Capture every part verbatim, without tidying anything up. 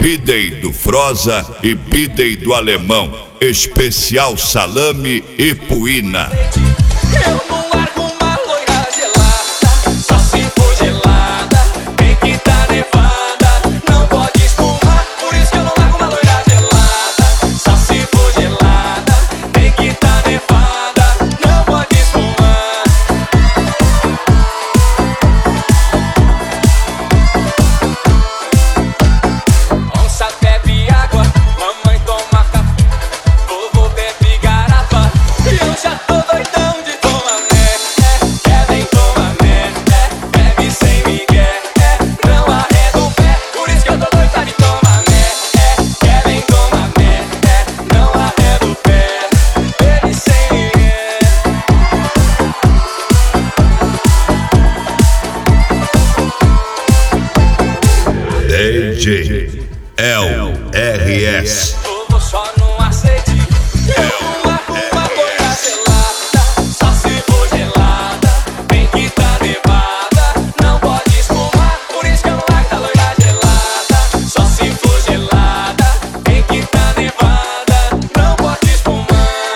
Bidei do Froza e Bidei do Alemão. Especial salame e puína. Eu não largo uma loira gelada, só se for gelada, tem que tá nevada, não pode espumar. Por isso que eu não largo uma loira gelada, só se for gelada, tem que tá nevada, não pode espumar. Onça bebe água, mamãe toma café, vovô bebe garrafa, e eu já tô doidão de tomar mé. Kevin toma mé, bebe sem migué, não arreda o pé, por isso que eu tô doida de tomar mé. Kevin toma mé, não arreda o pé, bebe sem migué. D J L R S. Vovô só não aceite, eu não largo uma loira gelada, só se for gelada, tem que tá nevada, não pode espumar. Por isso que eu não largo da loira gelada, só se for gelada, tem que tá nevada, não pode espumar.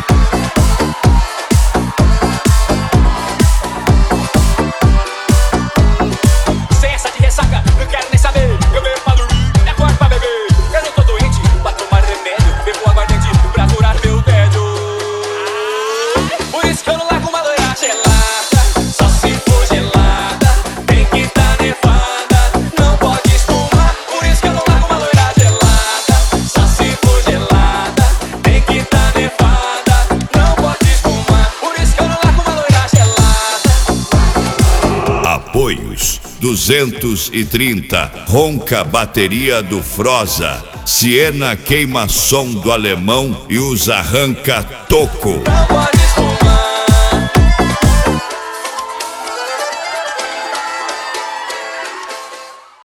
Sem essa de ressaca, não quero nem saber. Eu bebo pra dormir, me acordo pra beber. Eu não tô doente pra tomar remédio, bebo aguardente pra curar meu tédio. Por isso que eu não largo uma loira gelada, só se for gelada, tem que tá nevada, não pode espumar. Por isso que eu não largo uma loira gelada, só se for gelada, tem que tá nevada, não pode espumar. Por isso que eu não largo uma loira gelada. Apoios duzentos e trinta, ronca bateria do Froza, Siena queima som do Alemão e os arranca toco. Não pode